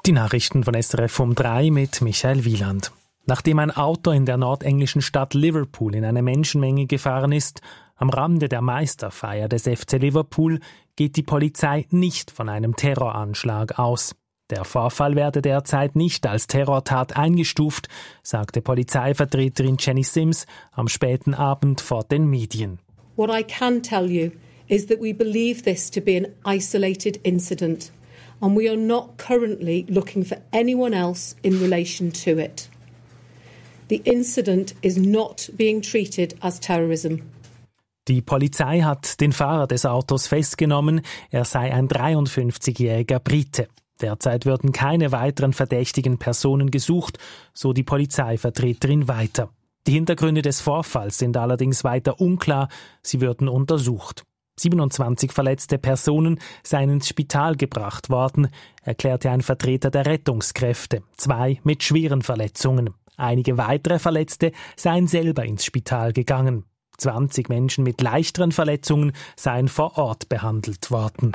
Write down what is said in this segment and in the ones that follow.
Die Nachrichten von SRF um 3 mit Michael Wieland. Nachdem ein Auto in der nordenglischen Stadt Liverpool in eine Menschenmenge gefahren ist, am Rande der Meisterfeier des FC Liverpool, geht die Polizei nicht von einem Terroranschlag aus. Der Vorfall werde derzeit nicht als Terrortat eingestuft, sagte Polizeivertreterin Jenny Sims am späten Abend vor den Medien. What I can tell you is that we believe this to be an isolated incident, and we are not currently looking for anyone else in relation to it. The incident is not being treated as terrorism. Die Polizei hat den Fahrer des Autos festgenommen. Er sei ein 53-jähriger Brite. Derzeit würden keine weiteren verdächtigen Personen gesucht, so die Polizeivertreterin weiter. Die Hintergründe des Vorfalls sind allerdings weiter unklar. Sie würden untersucht. 27 verletzte Personen seien ins Spital gebracht worden, erklärte ein Vertreter der Rettungskräfte. 2 mit schweren Verletzungen. Einige weitere Verletzte seien selber ins Spital gegangen. 20 Menschen mit leichteren Verletzungen seien vor Ort behandelt worden.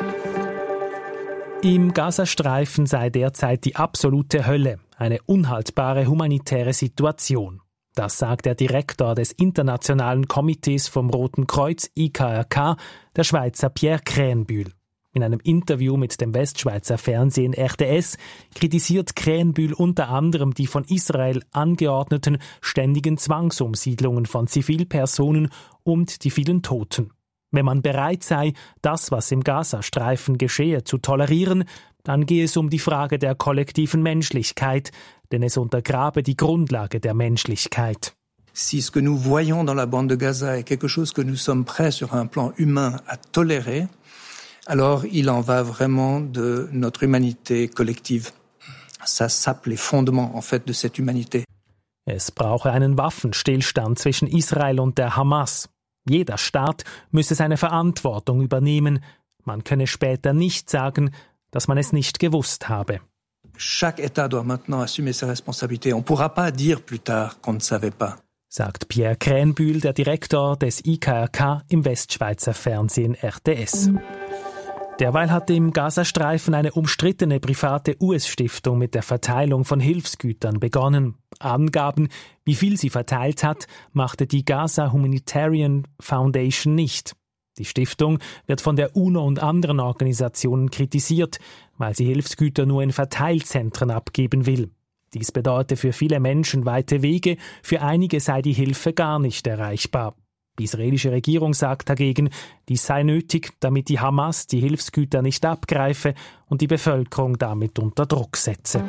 Im Gazastreifen sei derzeit die absolute Hölle, eine unhaltbare humanitäre Situation. Das sagt der Direktor des Internationalen Komitees vom Roten Kreuz IKRK, der Schweizer Pierre Krähenbühl. In einem Interview mit dem Westschweizer Fernsehen RTS kritisiert Krähenbühl unter anderem die von Israel angeordneten ständigen Zwangsumsiedlungen von Zivilpersonen und die vielen Toten. Wenn man bereit sei, das, was im Gazastreifen geschehe, zu tolerieren, dann gehe es um die Frage der kollektiven Menschlichkeit, denn es untergrabe die Grundlage der Menschlichkeit. Si ce que nous voyons dans la bande de Gaza est quelque chose que nous sommes prêts sur un plan humain à tolérer, alors il en va vraiment de notre humanité collective. Ça sape les fondements en fait de cette humanité. Es brauche einen Waffenstillstand zwischen Israel und der Hamas. Jeder Staat müsse seine Verantwortung übernehmen. Man könne später nicht sagen, dass man es nicht gewusst habe. Chaque État doit maintenant assumer ses responsabilités. On ne pourra pas dire plus tard qu'on ne savait pas. Sagt Pierre Krähenbühl, der Direktor des IKRK im Westschweizer Fernsehen RTS. Derweil hat im Gazastreifen eine umstrittene private US-Stiftung mit der Verteilung von Hilfsgütern begonnen. Angaben, wie viel sie verteilt hat, machte die Gaza Humanitarian Foundation nicht. Die Stiftung wird von der UNO und anderen Organisationen kritisiert, weil sie Hilfsgüter nur in Verteilzentren abgeben will. Dies bedeute für viele Menschen weite Wege, für einige sei die Hilfe gar nicht erreichbar. Die israelische Regierung sagt dagegen, dies sei nötig, damit die Hamas die Hilfsgüter nicht abgreife und die Bevölkerung damit unter Druck setze.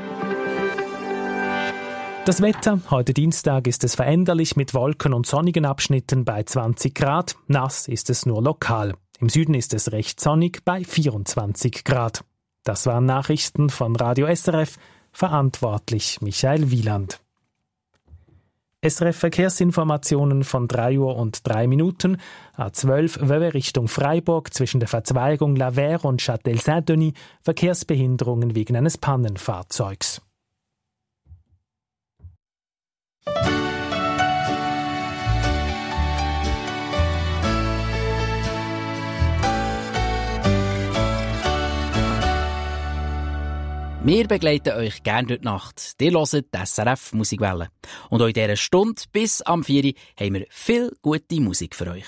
Das Wetter, heute Dienstag, ist es veränderlich mit Wolken und sonnigen Abschnitten bei 20 Grad. Nass ist es nur lokal. Im Süden ist es recht sonnig bei 24 Grad. Das waren Nachrichten von Radio SRF, verantwortlich Michael Wieland. SRF Verkehrsinformationen von 3 Uhr und 3 Minuten. A12 Wöwe Richtung Freiburg zwischen der Verzweigung La Verre und Châtel-Saint-Denis Verkehrsbehinderungen wegen eines Pannenfahrzeugs. Wir begleiten euch gerne durch die Nacht. Ihr hört die SRF Musikwelle. Und auch in dieser Stunde bis am 4 Uhr haben wir viel gute Musik für euch.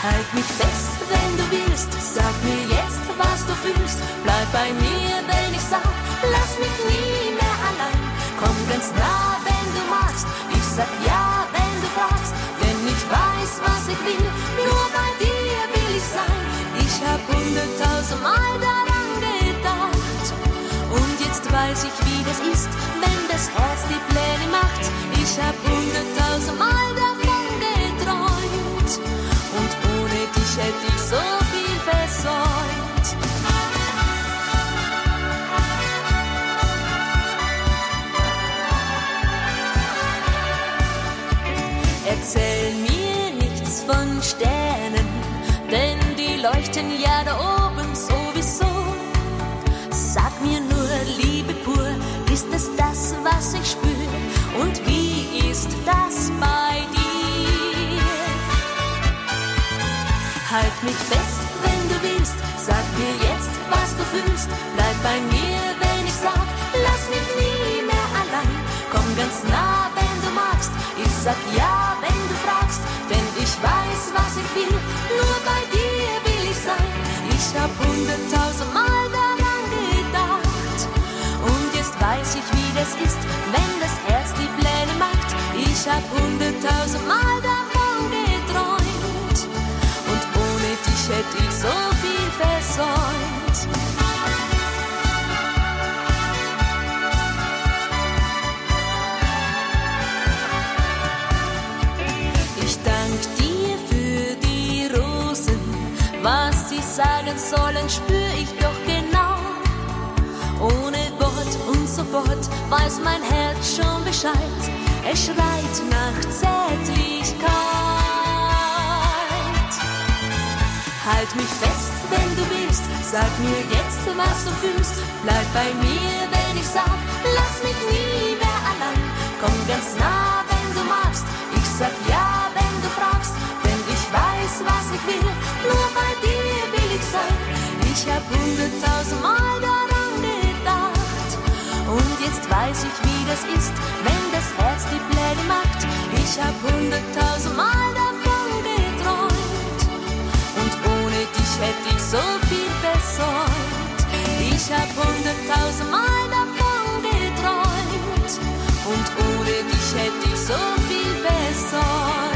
Halt mich fest, wenn du willst, sag mir jetzt, was du fühlst. Bleib bei mir, wenn ich sag, lass mich nie mehr allein. Komm ganz nah, wenn du magst, ich sag ja, wenn du fragst. Denn ich weiß, was ich will, nur bei dir will ich sein. Ich hab 100.000 Mal daran gedacht. Und jetzt weiß ich, wie das ist, wenn das Herz die Pläne macht. Ich hab 100.000 Mal davon geträumt. Und ohne dich hätte ich so viel versäumt. Erzähl mir nichts von Sternen, denn die leuchten ja da oben sowieso. Sag mir nur, Liebe pur, ist es das, was ich spür? Und wie ist das bei dir? Halt mich fest, wenn du willst, sag mir jetzt, was du fühlst. Bleib bei mir, wenn ich sag, lass mich nie mehr allein. Komm ganz nah, wenn du magst, ich sag ja, wenn du fragst. Denn ich weiß, was ich will, nur bei dir will ich sein. Ich hab 100.000 Mal daran gedacht. Und jetzt weiß ich, wie das ist, wenn das Herz die Pläne macht. Ich hab 100.000 Mal davon geträumt. Und ohne dich hätte ich so viel versäumt. Ich dank dir für die Rosen. Was sie sagen sollen, spür ich doch genau. Ohne Wort und sofort weiß mein Herz schon Bescheid. Es schreit nach Zärtlichkeit. Halt mich fest, wenn du willst, sag mir jetzt, was du fühlst. Bleib bei mir, wenn ich sag, lass mich nie mehr allein. Komm ganz nah, wenn du magst, ich sag ja, wenn du fragst. Denn ich weiß, was ich will, nur bei dir will ich sein. Ich hab 100.000 Mal daran gedacht. Und jetzt weiß ich, wie das ist, wenn das Herz die Pläne macht. Ich hab 100.000 Mal davon geträumt. Und ohne dich hätte ich so viel versäumt. Ich hab 100.000 Mal davon geträumt. Und ohne dich hätte ich so viel versäumt.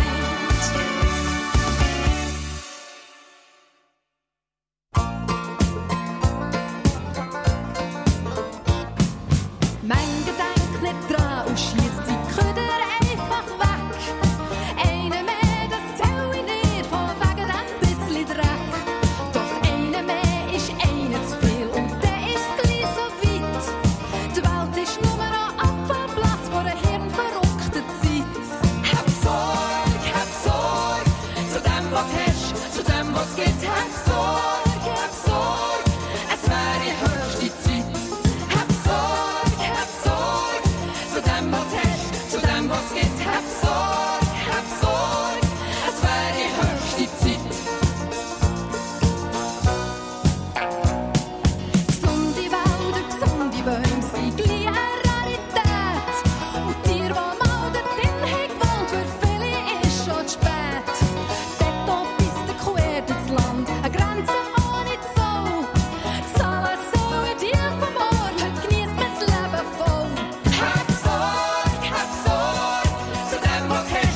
Mein Gedanke nicht dran und schießt die Köder einfach weg. Eine mehr, das tell ich nicht, von wegen dem bisschen Dreck. Doch eine mehr ist eine zu viel und der ist gleich so weit. Die Welt ist nur ein Abfahrplatz vor einer hirnverrückten Zeit. Hab Sorge, zu dem, was hast, zu dem, was geht. Hab Sorge, es wäre höchste Zeit. Hab Sorge, zu dem, was hast, zu dem, was geht. Hab Sorge, es wäre höchste Zeit. Gesunde Wälder, gesunde Bäume sind gleich eine Rarität. Und Tiere, die mal dort drin haben gewohnt, für viele ist schon zu spät. Dort oben ist der quer durchs Land, eine Grenze ohne Zoll. Zahlen sollen die vom Ort, heute genießt man das Leben voll. Hab Sorge, zu dem, was hast,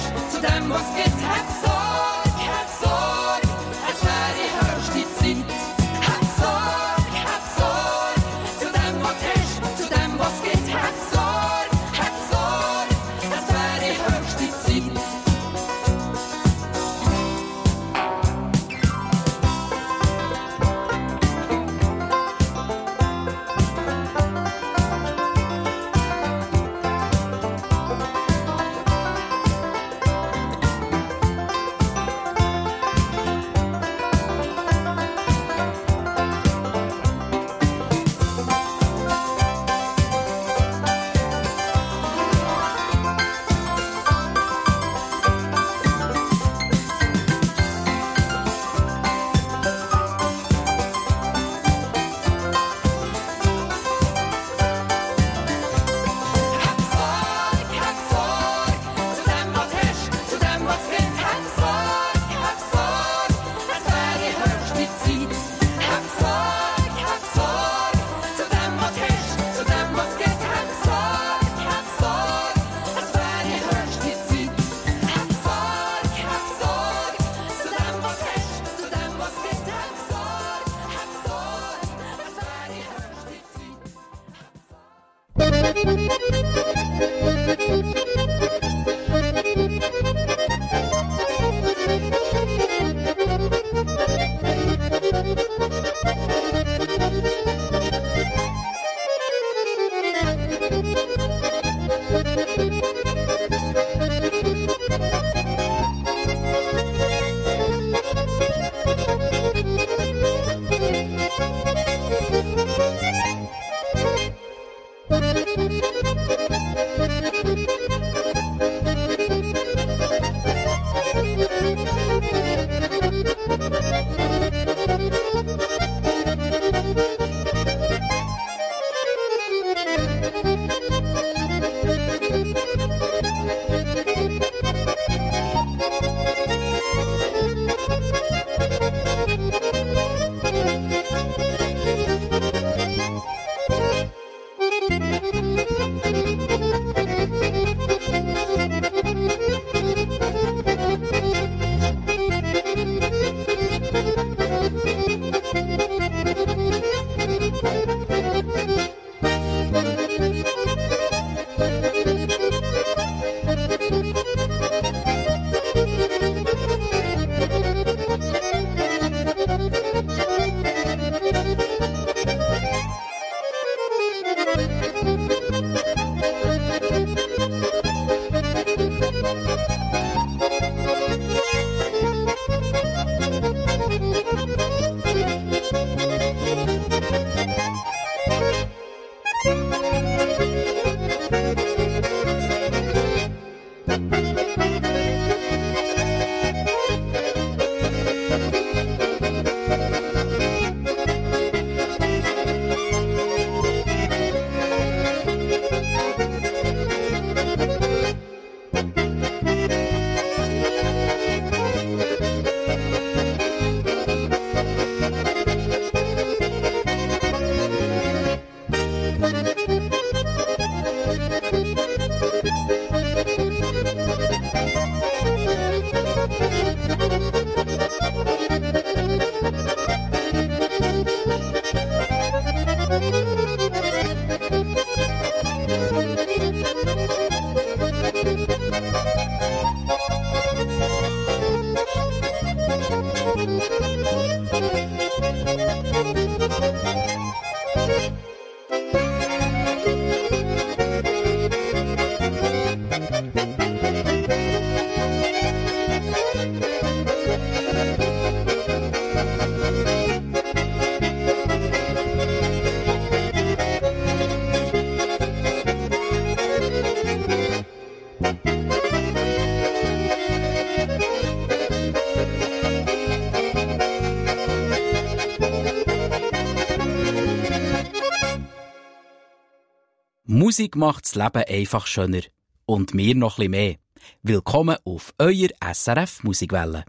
Musik macht das Leben einfach schöner. Und mir noch ein bisschen mehr. Willkommen auf eurer SRF Musikwelle.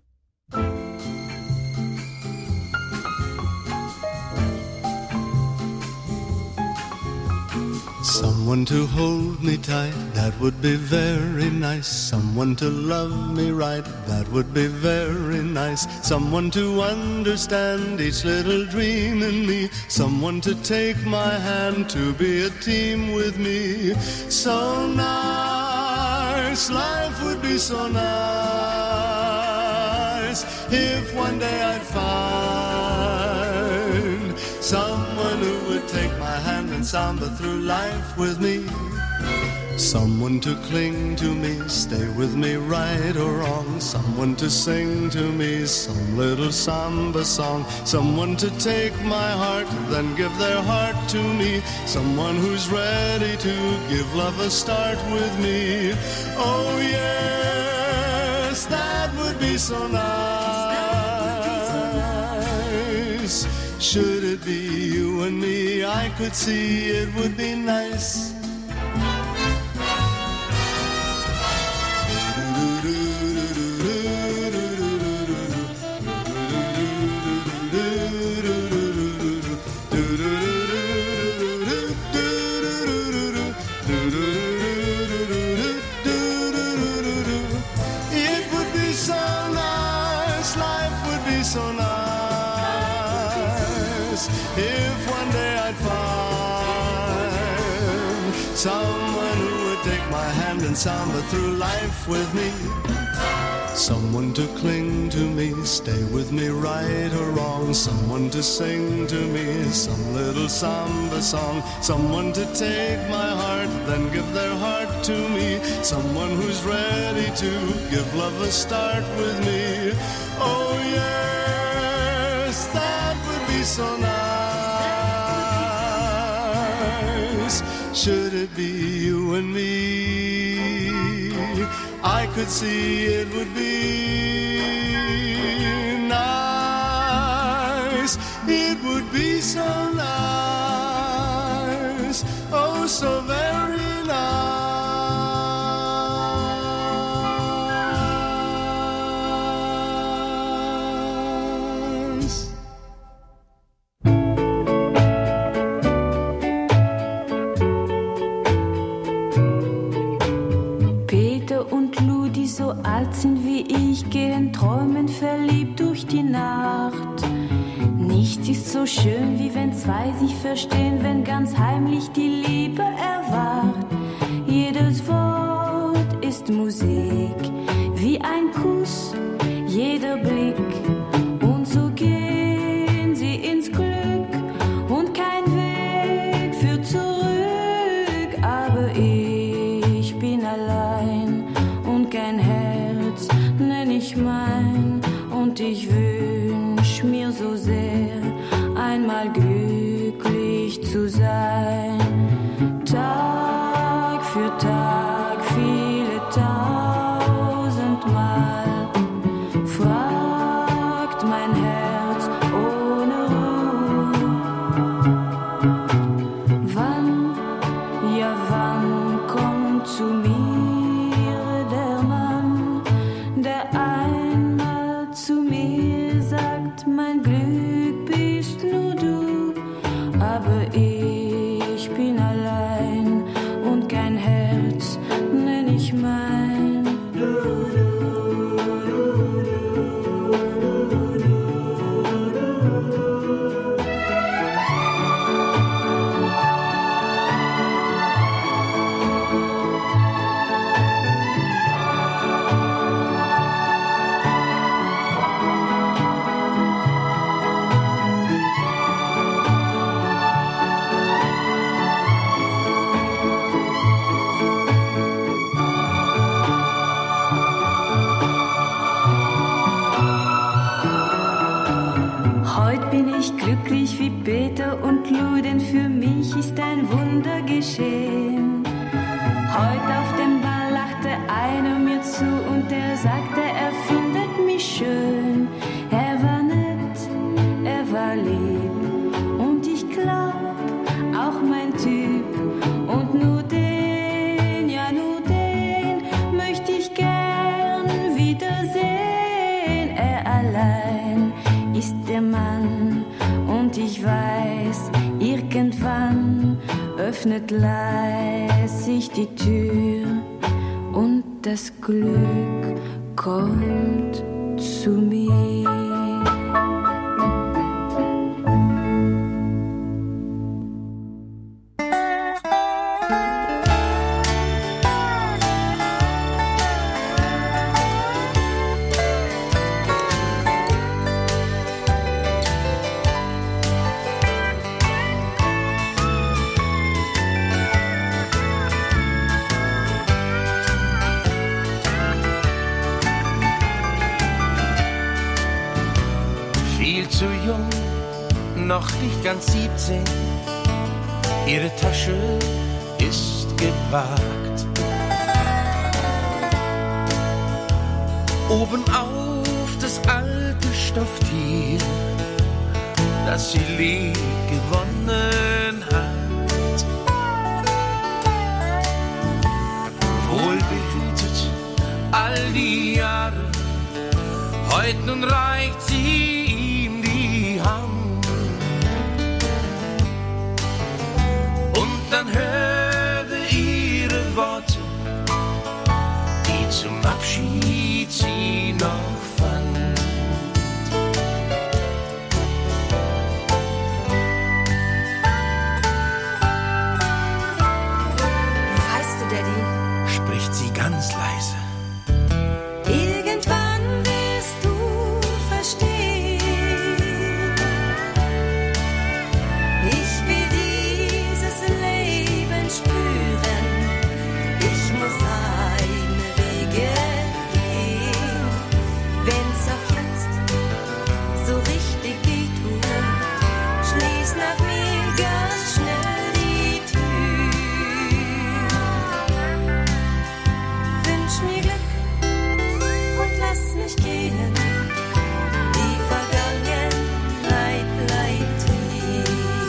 Someone to hold me tight, that would be very nice. Someone to love me right, that would be very nice. Someone to understand each little dream in me. Someone to take my hand, to be a team with me. So nice, life would be so nice if one day I'd find someone who would take my hand and samba through life with me. Someone to cling to me, stay with me right or wrong. Someone to sing to me some little samba song. Someone to take my heart, then give their heart to me. Someone who's ready to give love a start with me. Oh yes, that would be so nice. Should it be you and me, I could see it would be nice. It would be so nice, life would be so nice. If one day I'd find someone who would take my hand and samba through life with me. Someone to cling to me, stay with me right or wrong. Someone to sing to me some little samba song. Someone to take my heart, then give their heart to me. Someone who's ready to give love a start with me. Oh yes, that would be so nice. Should it be you and me, I could see it would be nice. It would be so nice, oh so very nice. So alt sind wie ich, gehen träumen verliebt durch die Nacht. Nichts ist so schön, wie wenn zwei sich verstehen, wenn ganz heimlich die Liebe erwacht. Jedes Wort ist Musik, wie ein Kuss, jeder Blick. Und so gehen sie ins Glück und kein Weg führt zurück. Aber ich bin allein und kein Herz nenn ich mein, und ich wünsch mir so sehr, einmal glücklich zu sein. Tag für Tag, viele Tage. manchmal fragt mein Herz ohne Ruhe, wann, ja wann kommt zu mir der Mann, der einmal zu mir sagt, mein Glück bist nur du, aber ich bin allein und kein Herz nenn ich mein. Heut bin ich glücklich wie Peter und Lou, denn für mich ist ein Wunder geschehen. Heut auf dem Ball lachte einer mir zu und er sagte, er findet mich schön. Er war nett, er war lieb und ich glaub, auch mein Typ. Und nur den, ja nur den, möchte ich gern wiedersehen. Er allein ist der Mann und ich weiß, irgendwann öffnet leis sich die Tür und das Glück kommt zu mir. Zu jung, noch nicht ganz 17, ihre Tasche ist gepackt. Oben auf das alte Stofftier, das sie lieb gewonnen hat. Wohlbehütet all die Jahre, heut nun reicht sie und dann höre ihre Worte, die zum Abschied sie noch fand. Weißt du, Daddy? Spricht sie ganz leise. Irgendwann wirst du verstehen. Ich will dieses Leben spüren. Ich muss seine Wege gehen. Wenn's auch jetzt so richtig weh tut, schließ nach mir ganz schnell die Tür. Wünsch mir Glück und lass mich gehen. Die Vergangenheit bleibt hier.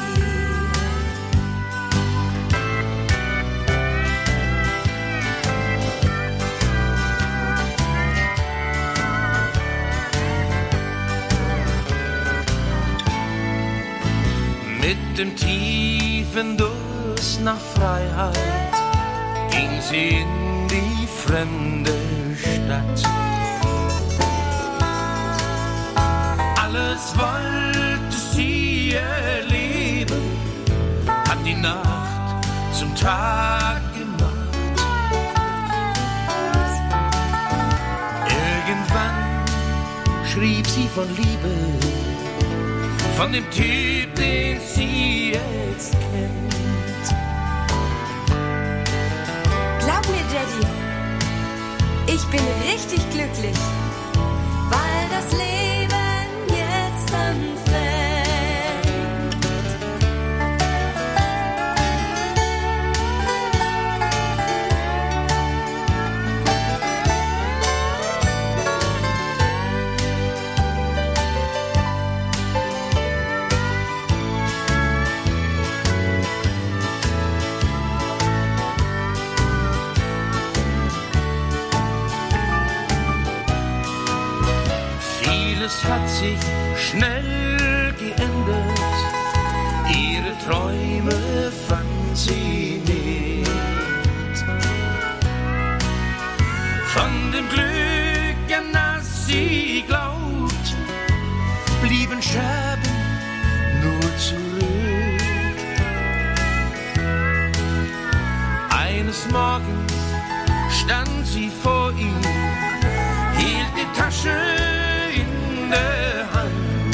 Mit dem tiefen Durst nach Freiheit ging sie in die fremde Stadt. Alles wollte sie erleben, hat die Nacht zum Tag gemacht. Irgendwann schrieb sie von Liebe, von dem Typ, den sie jetzt kennt. Glaub mir, Daddy, ich bin richtig glücklich, weil das Leben jetzt anfängt. Alles hat sich schnell geändert, ihre Träume fand sie nicht. Von dem Glück, an das sie glaubt, blieben Scherben nur zurück. Eines Morgens stand sie vor ihm, hielt die Tasche in der Hand.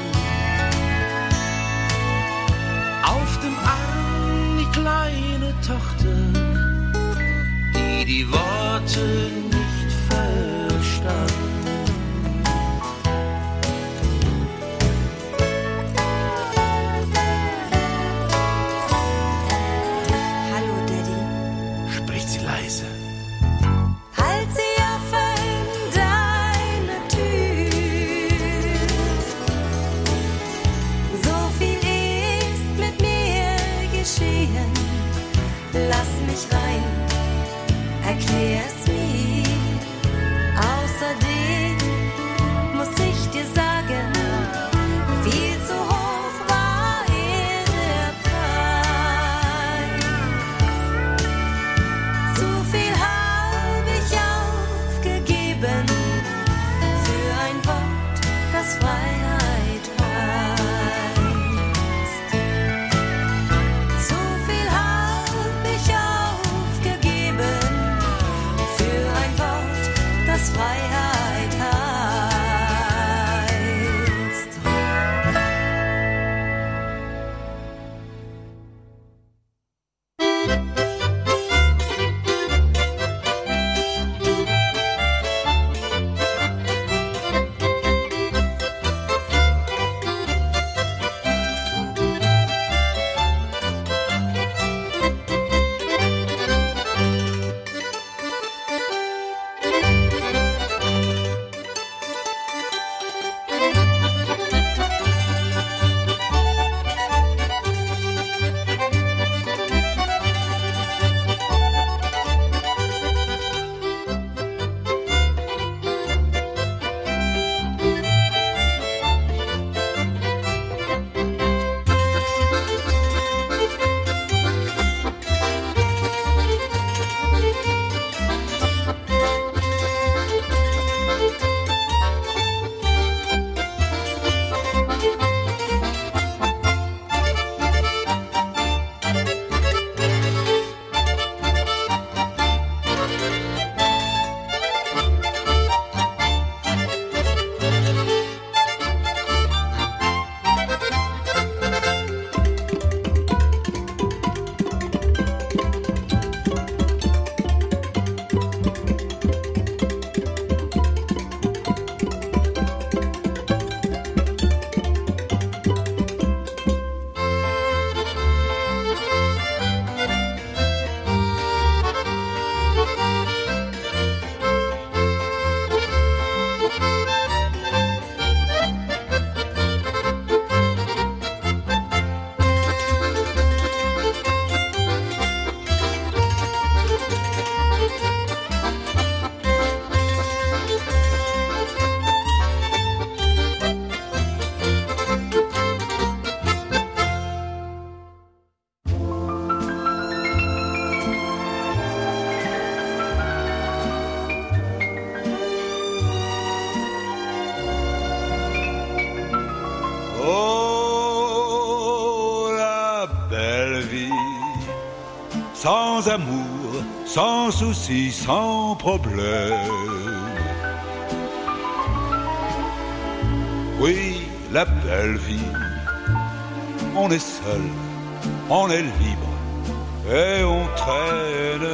Auf dem Arm die kleine Tochter, die Worte nicht verstand. Hallo, Daddy, spricht sie leise. halt sie offen, deine Tür. So viel ist mit mir geschehen, lass mich rein, erklär's mir. Außerdem muss ich dir sagen, viel zu hoch war der Preis. Zu viel hab ich aufgegeben für ein Wort, das Freiheit heißt. Zu viel hab ich aufgegeben für ein Wort, das Freiheit heißt. Sans amour, sans souci, sans problème. Oui, la belle vie, on est seul, on est libre et on traîne.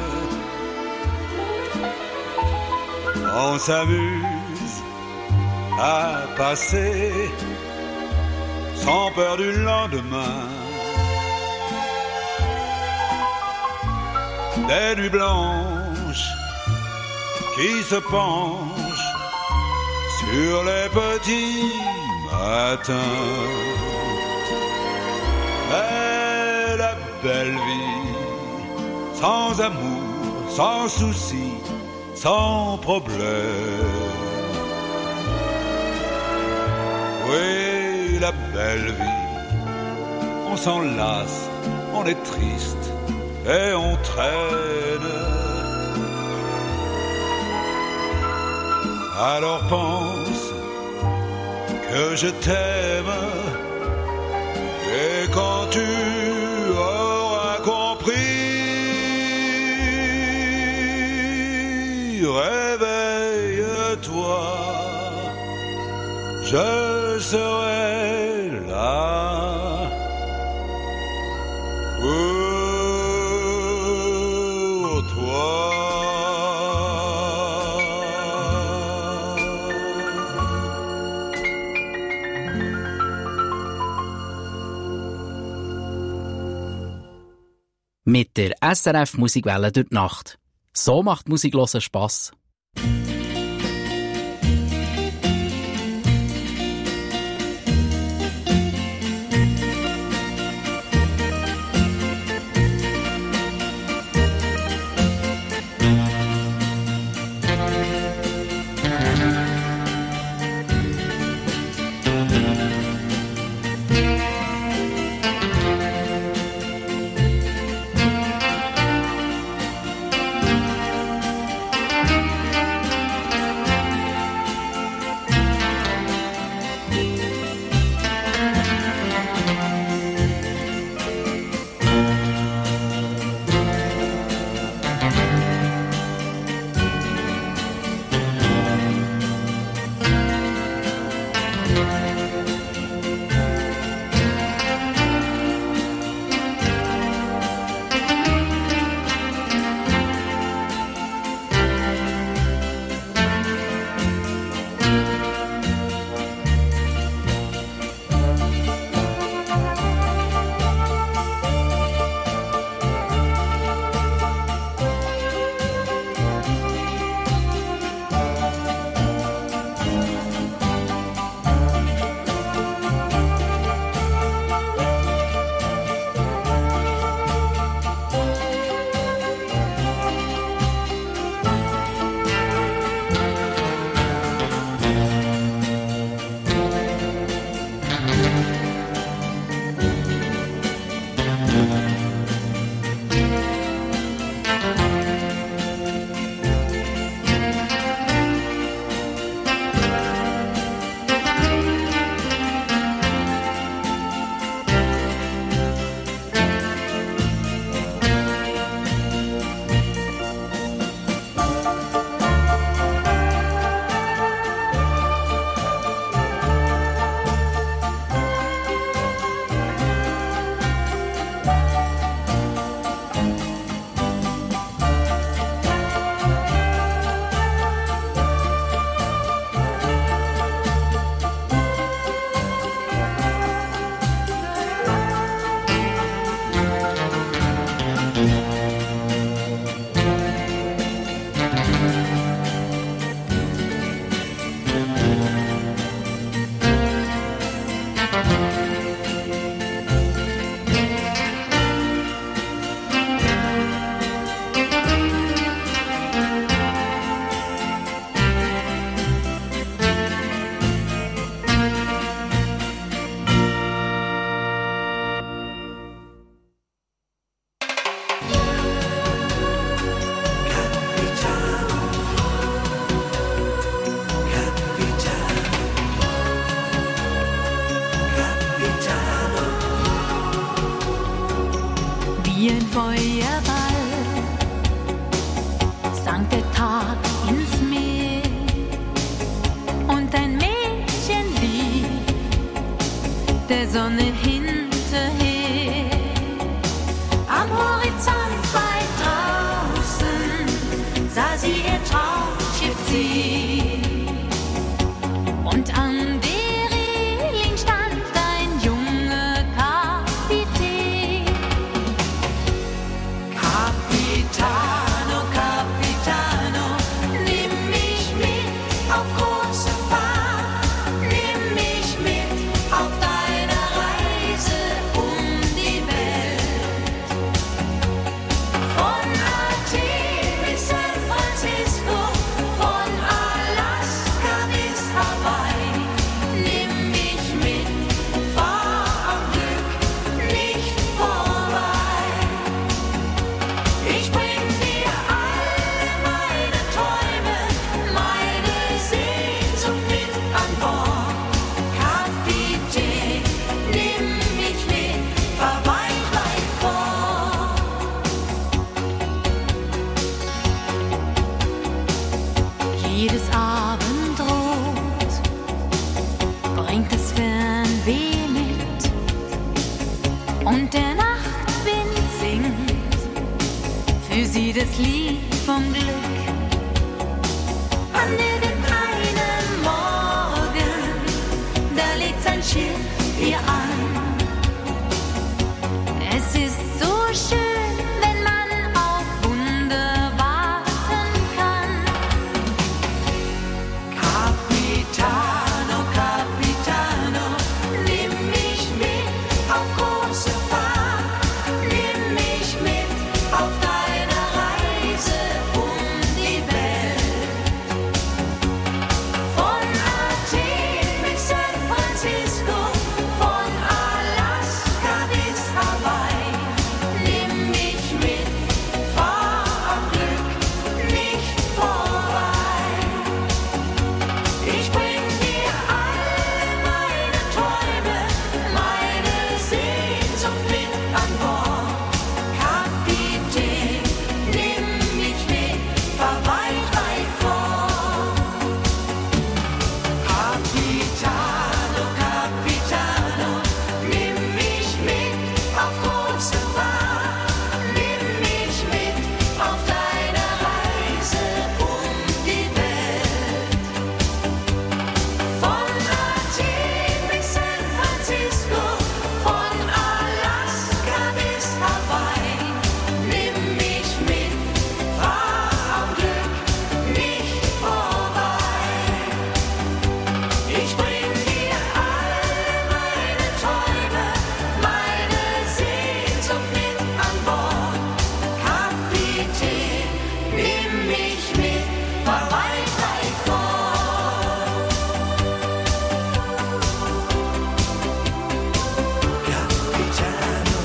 On s'amuse à passer sans peur du lendemain. Des nuits blanches qui se penchent sur les petits matins. Mais la belle vie, sans amour, sans souci, sans problème. Oui, la belle vie. On s'enlace, on est triste et on traîne. Alors pense que je t'aime et quand tu auras compris, réveille-toi, je serai là pour toi. Mit der SRF Musikwelle durch die Nacht. So macht Musik hören Spass. Wie ein Feuerball sank der Tag ins Meer und ein Mädchen lief der Sonne hinterher. Am Horizont weit draußen sah sie ihr Traumschiff ziehen und an der Reling stand ein junger Kapitän. Capitano, Capitano, nimm mich mit auf große Fahrt, nimm mich mit auf deine Reise um die Welt. Von Athen bis San Francisco, von Alaska bis Hawaii, Abendrot bringt das Fernweh mit und der Nachtwind singt für sie das Lied vom Glück. An irgendeinem Morgen, da legt sein Schiff ihr an. Es ist so schön, wenn man auf Wunder warten kann. Capitano, Capitano, nimm mich mit auf große Fahrt. Nimm mich mit auf deine Reise um die Welt. Von Athen bis San Francisco, von Alaska bis Hawaii. Nimm mich mit, fahr am Glück nicht vorbei. Ich bring dir alle meine Träume, meine Sehnsucht mit an Bord. Kapitän, nimm mich mit, fahr weit, weit fort. Capitano, Capitano, nimm mich mit auf große Fahrt. Nimm mich mit auf deine Reise um die Welt. Von Athen bis San Francisco, von Alaska bis Hawaii. Nimm mich mit, fahr am Glück nicht vorbei. Ich bring dir alle meine Träume, meine Sehnsucht mit an Bord. Kapitän, nimm mich mit, fahr weit, weit fort. Capitano.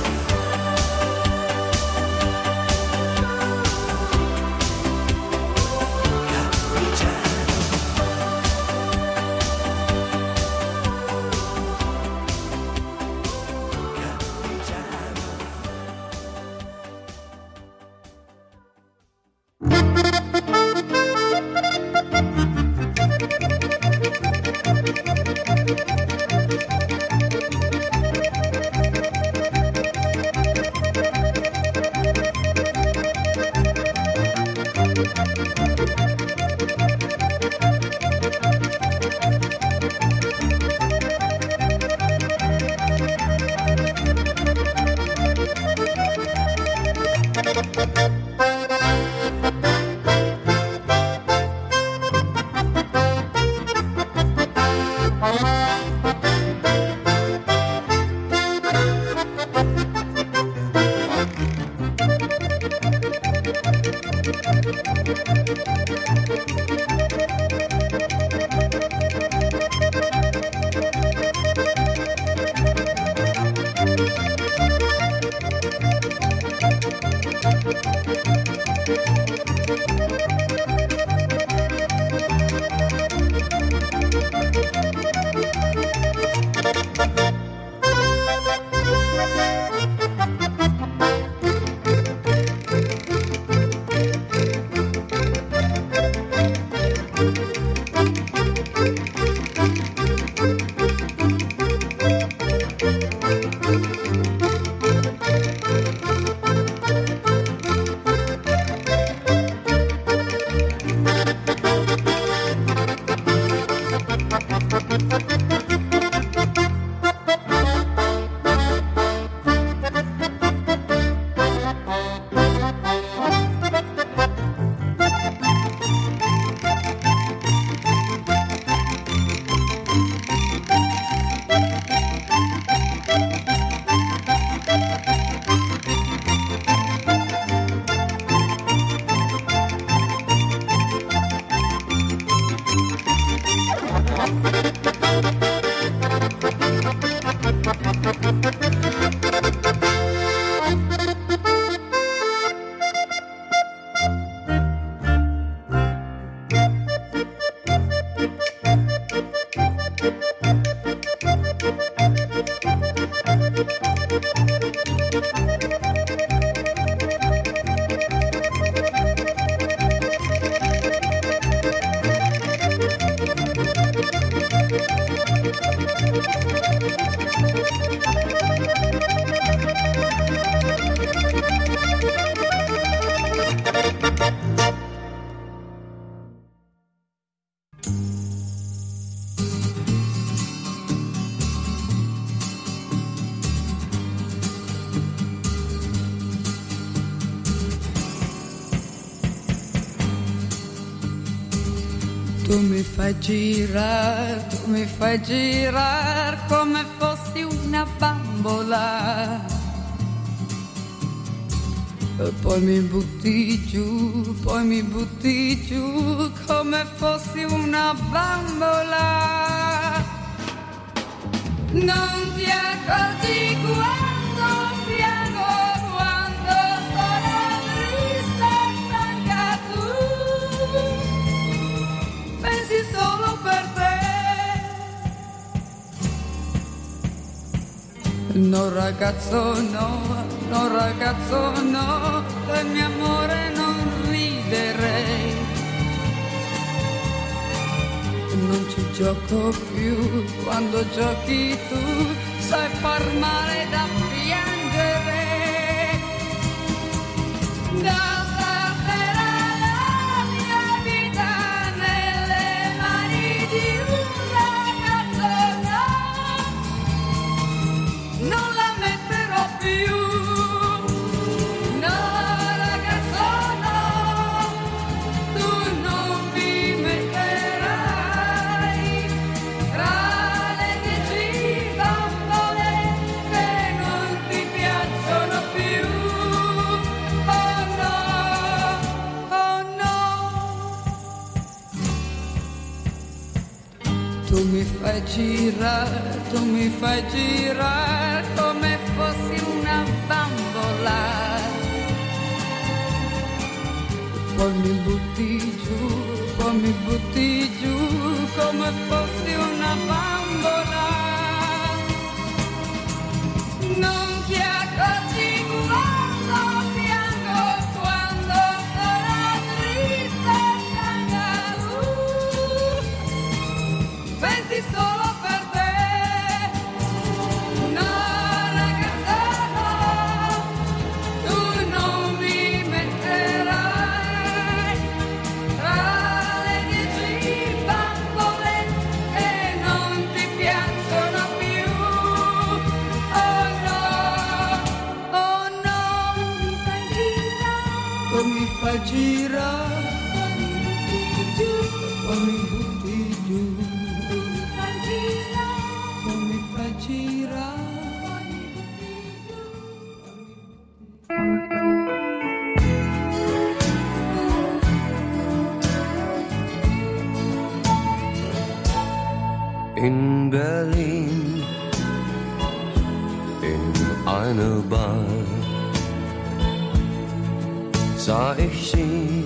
Tu mi fai girare come fossi una bambola. E poi mi butti giù come fossi una bambola. Non ti accorgi quando piango, quando sono triste e stanca tu. Pensi solo per te. No ragazzo no, del mio amore non riderei. Non ci gioco più, quando giochi tu sai far male da piangere. Da stasera la mia vita nelle mani di un ragazzo no, non la metterò più. Tu mi fai girare come fossi una bambola. Poi mi butti giù come fossi una bambola. Non ti accorgi quando piango, quando sono triste e stanca. Pensi solo per te. No ragazza no, tu non mi metterai tra le 10 bambole che non ti piacciono più. Oh no, tu mi fai girare, poi mi butti giù. In Berlin, in einer Bar, sah ich sie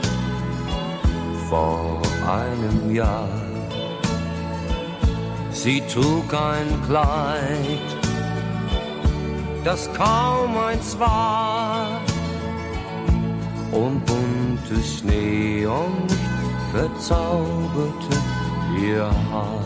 vor einem Jahr. Sie trug ein Kleid, das kaum eins war, und buntes Neonlicht verzauberte ihr Haar.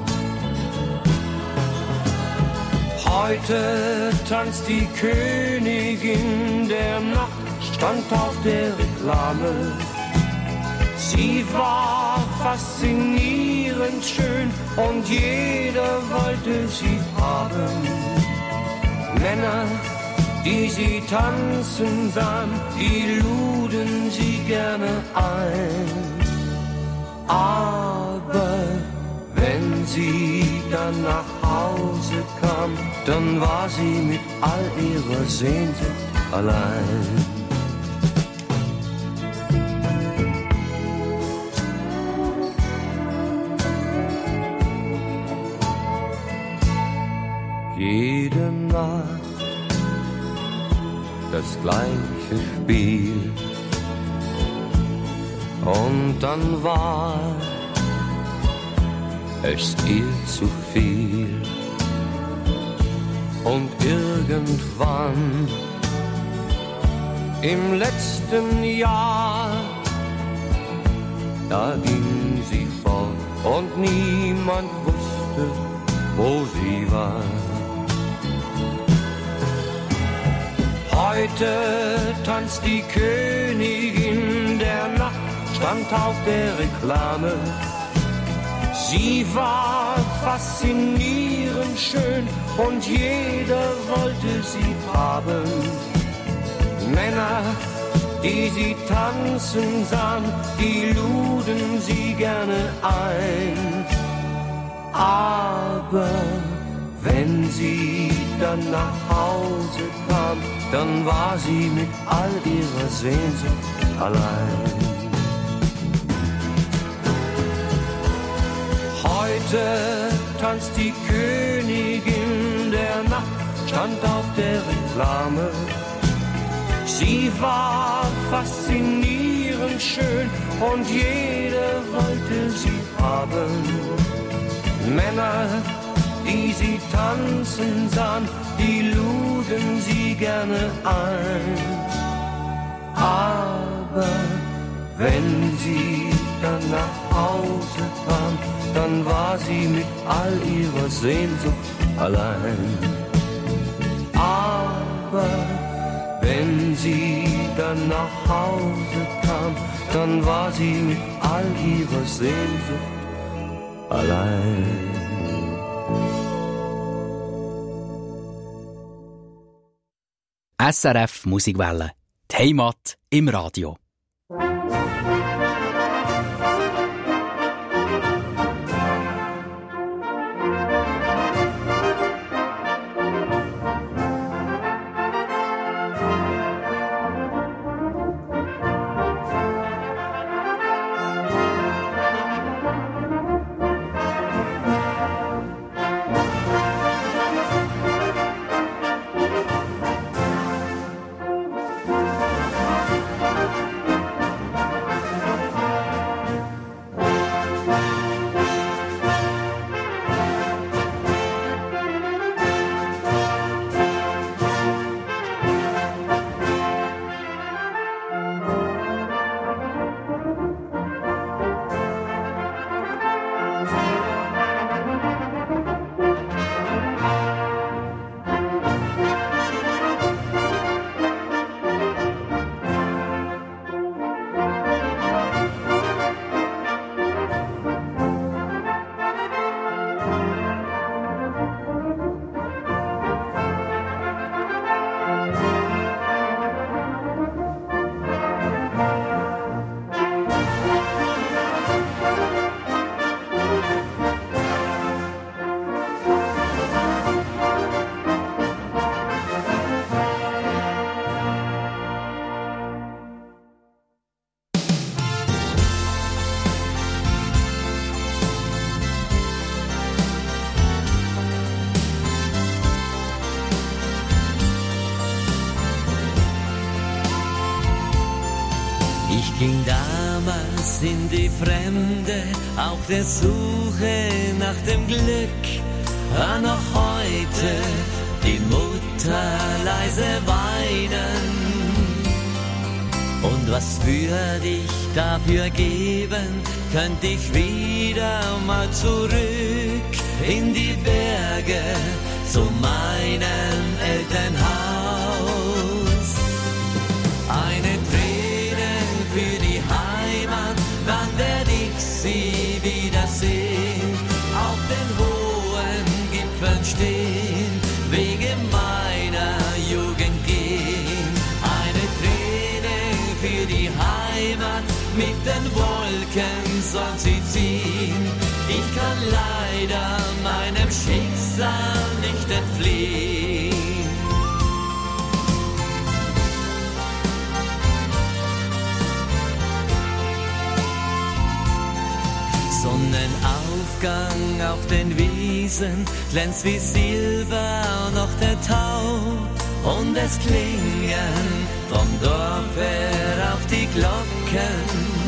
Heute tanzt die Königin der Nacht, stand auf der Reklame. Sie war faszinierend schön und jeder wollte sie haben. Männer, die sie tanzen sahen, die luden sie gerne ein. Aber wenn sie dann nach Hause kam, dann war sie mit all ihrer Sehnsucht allein. Jede Nacht das gleiche Spiel, und dann war es ihr zu viel. Und irgendwann im letzten Jahr, da ging sie fort und niemand wusste, wo sie war. Heute tanzt die Königin der Nacht, stand auf der Reklame. Sie war faszinierend schön und jeder wollte sie haben. Männer, die sie tanzen sahen, die luden sie gerne ein. Aber wenn sie dann nach Hause kam, dann war sie mit all ihrer Sehnsucht allein. Heute tanzt die Königin der Nacht, stand auf der Reklame. Sie war faszinierend schön und jeder wollte sie haben. Männer, die sie tanzen sahen, die luden sie gerne ein. Aber wenn sie dann nach Hause kam, dann war sie mit all ihrer Sehnsucht allein. Aber wenn sie dann nach Hause kam, dann war sie mit all ihrer Sehnsucht allein. SRF Musikwelle. Die Heimat im Radio. Ging damals in die Fremde, auf der Suche nach dem Glück, hör noch heute die Mutter leise weinen. Und was würde ich dafür geben, könnte ich wieder mal zurück in die Berge zu meinem Elternhaus. Eine für die Heimat, dann werd ich sie wiedersehen, auf den hohen Gipfeln stehen, wegen meiner Jugend gehen. Eine Träne für die Heimat, mit den Wolken soll sie ziehen. Ich kann leider meinem Schicksal nicht entfliehen. Sonnenaufgang auf den Wiesen, glänzt wie Silber noch der Tau. Und es klingen vom Dorf her auf die Glocken.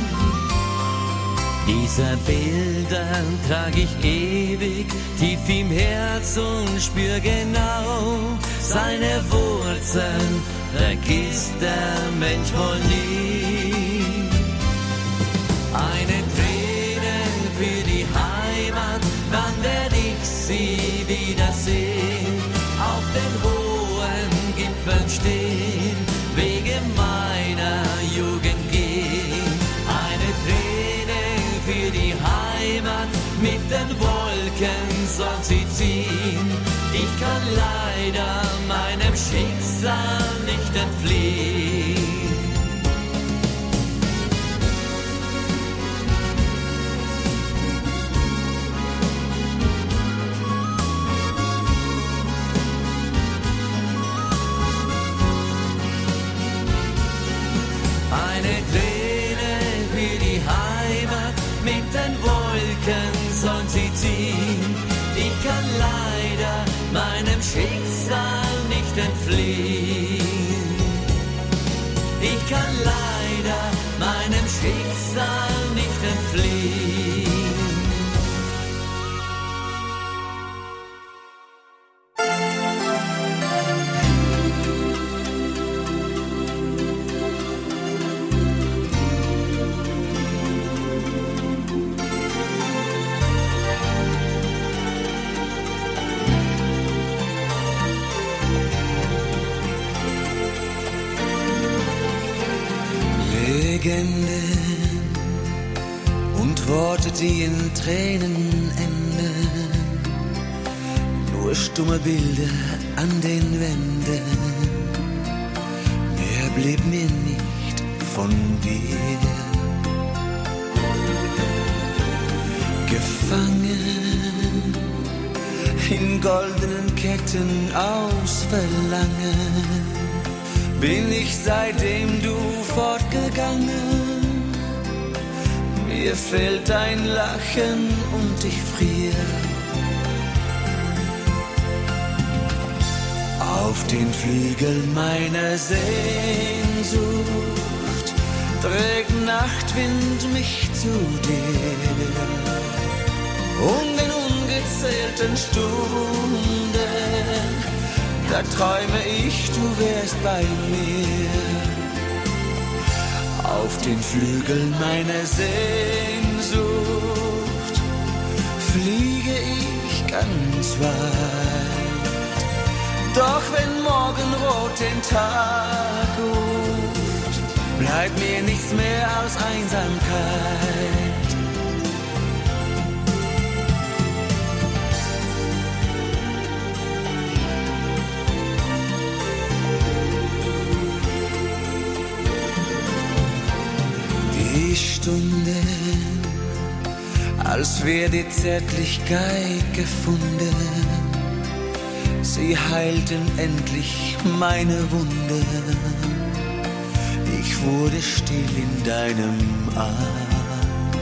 Diese Bilder trag ich ewig tief im Herz und spür genau seine Wurzeln, vergisst der Mensch wohl nie. Eine Träne für die Heimat, dann werd ich sie Heimat, mit den Wolken soll sie ziehen. Ich kann leider meinem Schicksal nicht entfliehen. Eine Träne für die Heimat, mit den Wolken soll sie ziehen. Ich kann leider meinem Schicksal nicht entfliehen. Ich kann leider meinem Schicksal nicht entfliehen. Legenden und Worte, die in Tränen enden, nur stumme Bilder an den Wänden. Mehr blieb mir nicht von dir. Gefangen in goldenen Ketten aus Verlangen, bin ich seitdem du fortgegangen. Mir fehlt dein Lachen und ich friere. Auf den Flügeln meiner Sehnsucht trägt Nachtwind mich zu dir. Und in ungezählten Stunden, da träume ich, du wärst bei mir. Auf den Flügeln meiner Sehnsucht fliege ich ganz weit. Doch wenn Morgenrot den Tag ruft, bleibt mir nichts mehr als Einsamkeit. Die Stunden, als wär die Zärtlichkeit gefunden, sie heilten endlich meine Wunden. Ich wurde still in deinem Arm.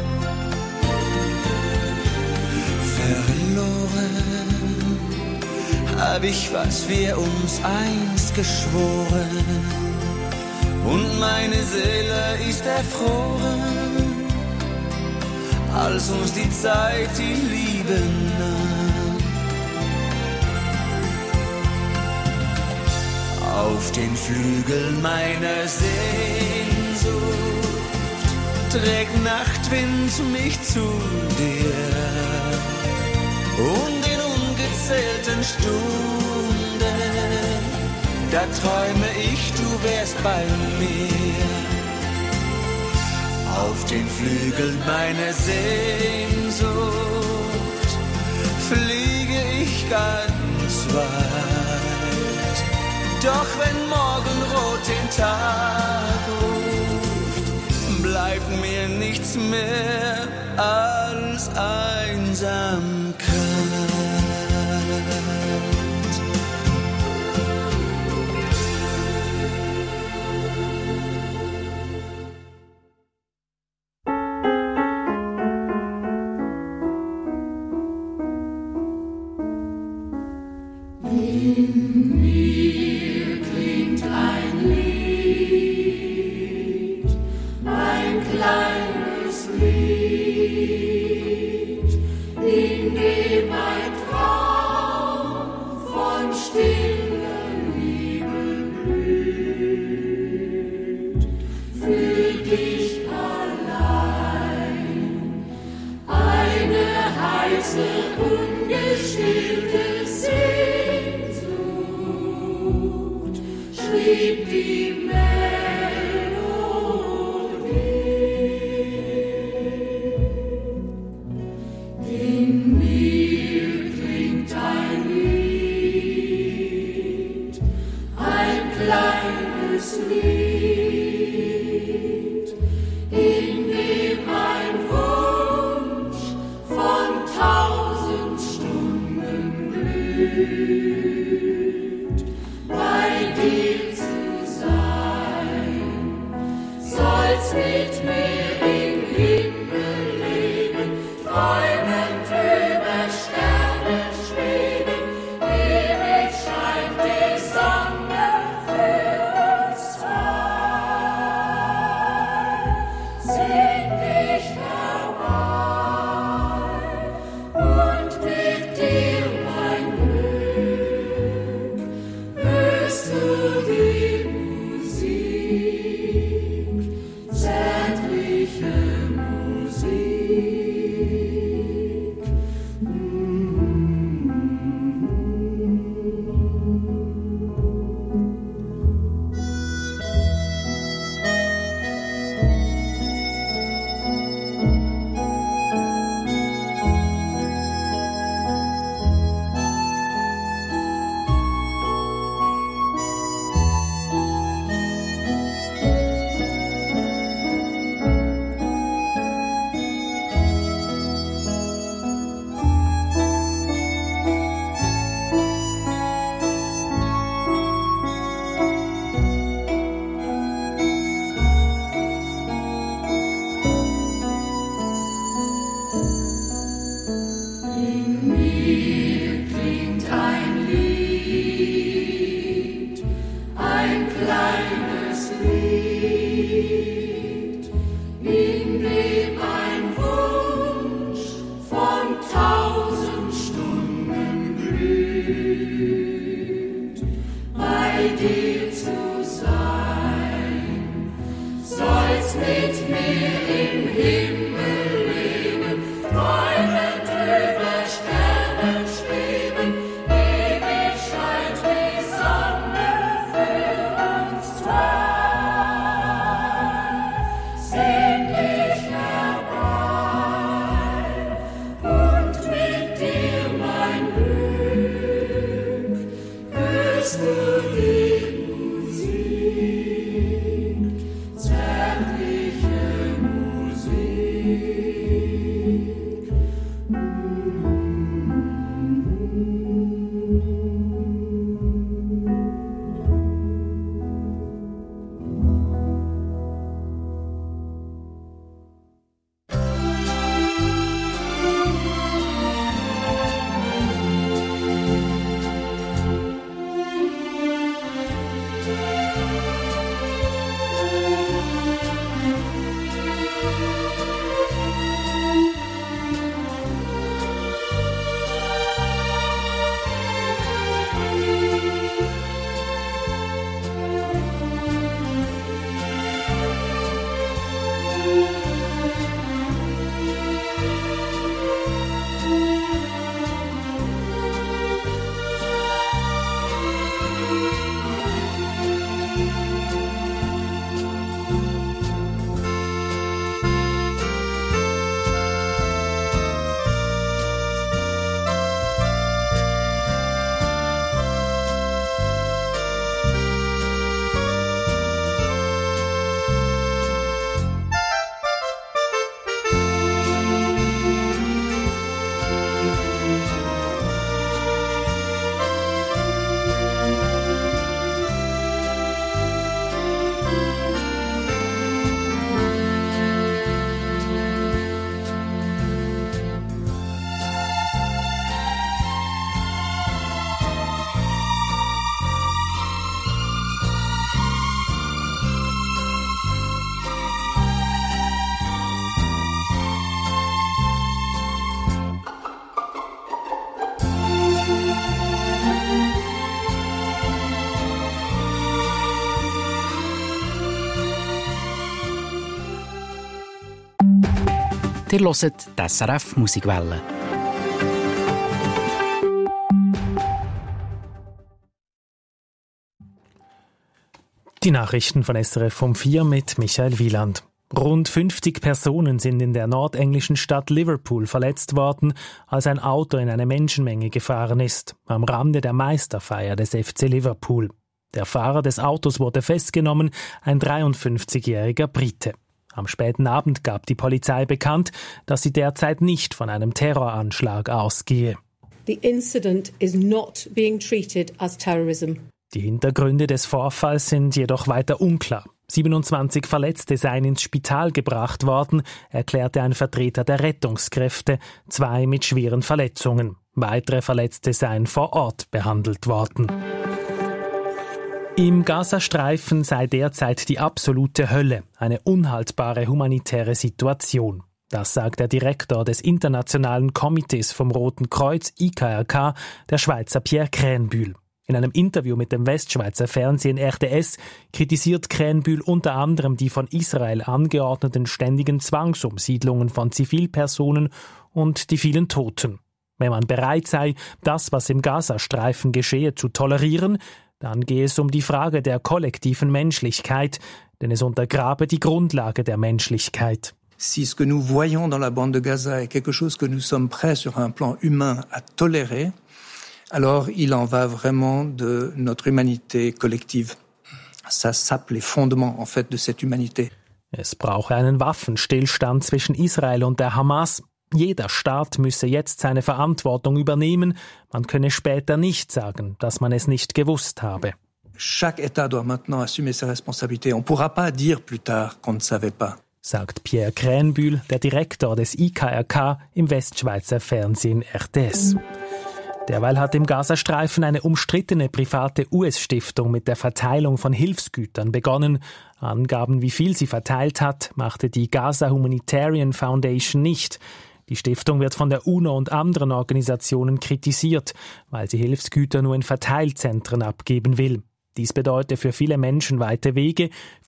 Verloren hab ich, was wir uns einst geschworen, und meine Seele ist erfroren, als uns die Zeit die Liebe nahm. Auf den Flügeln meiner Sehnsucht trägt Nachtwind mich zu dir. Und in ungezählten Stunden, da träume ich, du wärst bei mir. Auf den Flügeln meiner Sehnsucht fliege ich ganz weit. Doch wenn Morgenrot den Tag ruft, bleibt mir nichts mehr als Einsamkeit. In mir klingt ein Lied, ein kleines Lied, in dem ein Traum von stiller Liebe blüht. Für dich allein eine heiße, ungestillte Sehnsucht schrieb die Melodie. träumend über Sterne schweben, ewig scheint die Sonne für uns zwei. Sehn dich herbei und mit dir mein Glück, hörst du die Musik, zärtliche Musik. In mir klingt ein Lied, ein kleines Lied, in dem ein Wunsch von 1000 Stunden glüht. Bei dir zu sein, soll's mit mir im Himmel leben, träumend über Sterne schweben, ewig scheint die Sonne für uns zwei. Sehn dich herbei und mit dir mein Glück, hörst du die Musik, zärtliche Musik. Ihr hört die SRF Musikwelle. Die Nachrichten von SRF um 4 mit Michael Wieland. Rund 50 Personen sind in der nordenglischen Stadt Liverpool verletzt worden, als ein Auto in eine Menschenmenge gefahren ist, am Rande der Meisterfeier des FC Liverpool. Der Fahrer des Autos wurde festgenommen, ein 53-jähriger Brite. Am späten Abend gab die Polizei bekannt, dass sie derzeit nicht von einem Terroranschlag ausgehe. The incident is not being treated as terrorism. Die Hintergründe des Vorfalls sind jedoch weiter unklar. 27 Verletzte seien ins Spital gebracht worden, erklärte ein Vertreter der Rettungskräfte, 2 mit schweren Verletzungen. Weitere Verletzte seien vor Ort behandelt worden. Im Gazastreifen sei derzeit die absolute Hölle, eine unhaltbare humanitäre Situation. Das sagt der Direktor des Internationalen Komitees vom Roten Kreuz, IKRK, der Schweizer Pierre Krähenbühl. In einem Interview mit dem Westschweizer Fernsehen RTS kritisiert Krähenbühl unter anderem die von Israel angeordneten ständigen Zwangsumsiedlungen von Zivilpersonen und die vielen Toten. Wenn man bereit sei, das, was im Gazastreifen geschehe, zu tolerieren, dann gehe es um die Frage der kollektiven Menschlichkeit, denn es untergrabe die Grundlage der Menschlichkeit. Si ce que nous voyons dans la bande de Gaza est quelque chose que nous sommes prêts sur un plan humain à tolérer, alors il en va vraiment de notre humanité collective. Ça sape les fondements en fait de cette humanité. Es brauche einen Waffenstillstand zwischen Israel und der Hamas. Jeder Staat müsse jetzt seine Verantwortung übernehmen. Man könne später nicht sagen, dass man es nicht gewusst habe. Chaque État doit maintenant assumer ses responsabilités. On ne pourra pas dire plus tard qu'on ne savait pas, sagt Pierre Krähenbühl, der Direktor des IKRK im Westschweizer Fernsehen RTS. Derweil hat im Gazastreifen eine umstrittene private US-Stiftung mit der Verteilung von Hilfsgütern begonnen. Angaben, wie viel sie verteilt hat, machte die Gaza Humanitarian Foundation nicht. Die Stiftung wird von der UNO und anderen Organisationen kritisiert, weil sie Hilfsgüter nur in Verteilzentren abgeben will. Dies bedeutet für viele Menschen weite Wege,